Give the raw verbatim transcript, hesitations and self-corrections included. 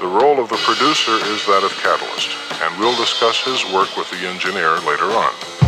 The role of the producer is that of catalyst, and we'll discuss his work with the engineer later on.